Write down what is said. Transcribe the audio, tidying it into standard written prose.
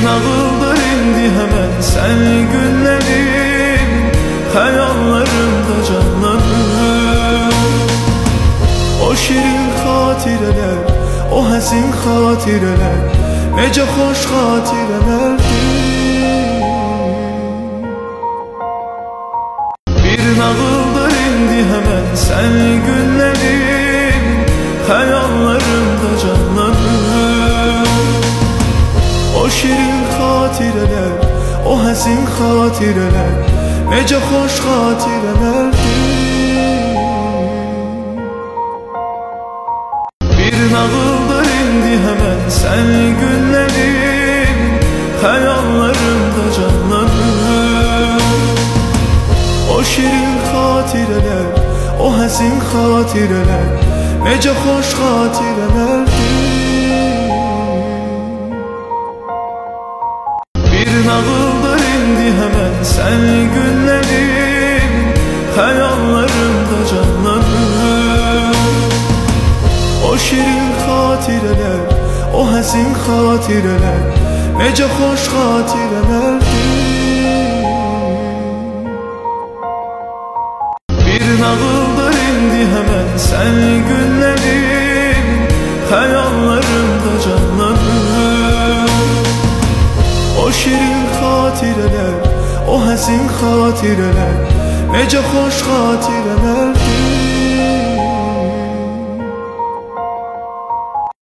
nağıldır indi hemen sen günlerim, hayallarımda canlanır. O şirin hatireler, o həzin xatirələr, necə xoş xatirələrdir. Bir nağıldır indi hemen sen günlerim, hayallarımda canlanır. O şirin xatirələr, o həzin xatirələr, necə xoş xatirələrdir. Bir nağıldır indi hemen sen günlerim, hayallarımda canlanır. O şirin xatirələr, o həzin xatirələr, necə xoş xatirələrdir. Bir nağıldır indi hemen sen günlerim, hayallarımda canlanır. O şirin xatirələr, o həzin xatirələr, necə xoş xatirələrdir. Bir nağıldır indi hemen sen günlerim, hayallarımda canlanır. O şirin xatirələr, o həzin xatirələr, necə xoş xatirələrdir.